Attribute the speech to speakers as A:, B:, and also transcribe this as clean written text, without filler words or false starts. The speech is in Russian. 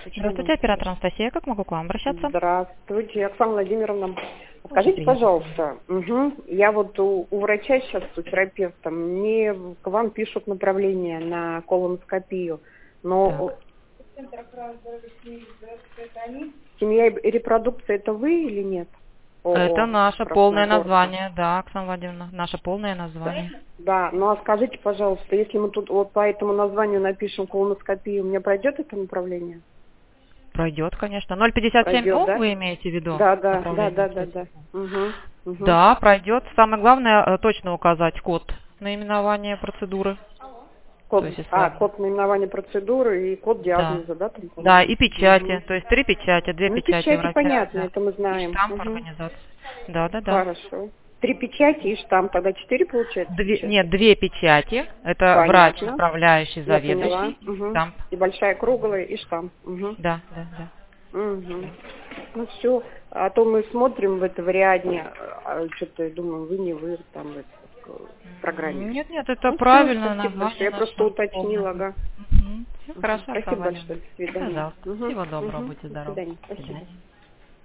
A: Здравствуйте, оператор Анастасия. Как могу к вам обращаться?
B: Здравствуйте, Оксана Владимировна. Скажите, пожалуйста, я вот у врача сейчас, у терапевта, мне к вам пишут направление на колоноскопию, но семья и репродукция это вы или нет?
A: Это наше полное
B: Красногорск.
A: название, да, Оксана Владимировна, наше полное название.
B: Да, ну а скажите, пожалуйста, если мы тут вот по этому названию напишем колоноскопию, у меня пройдет это направление?
A: Пройдет, конечно. 057
B: Пройдет,
A: Ом
B: да?
A: вы имеете в виду?
B: Да.
A: Направление?
B: Угу.
A: Да, пройдет. Самое главное точно указать код наименования процедуры.
B: Код,
A: То есть, если-
B: код наименования процедуры и код
A: Да.
B: диагноза, да? Там,
A: Да, и печати.
B: Мгм.
A: То есть 3 печати, 2
B: Ну,
A: печати
B: печати
A: врача.
B: понятно,
A: Да.
B: это мы
A: И
B: знаем.
A: штамп
B: Мгм.
A: организации. Да.
B: Хорошо. 3 печати и штамп, тогда 4 получается? печати?
A: Нет, 2 печати. Это врач,
B: Понятно.
A: направляющий,
B: Я поняла.
A: заведующий, и
B: Угу.
A: штамп.
B: И большая круглая, и штамп. Угу.
A: Да.
B: Угу. Ну все, а то мы смотрим в это в Ариадне, что-то я думаю, вы не вы там в программе.
A: Нет, это
B: Ну,
A: правильное
B: всё, спасибо большое.
A: название
B: Я
A: наше
B: просто уточнила,
A: полное.
B: ага.
A: Все хорошо,
B: Спасибо
A: Оксана
B: большое.
A: Владимировна.
B: До свидания.
A: Пожалуйста. Всего доброго,
B: До
A: будьте здоровы.
B: свидания.
A: До
B: Спасибо.
A: свидания.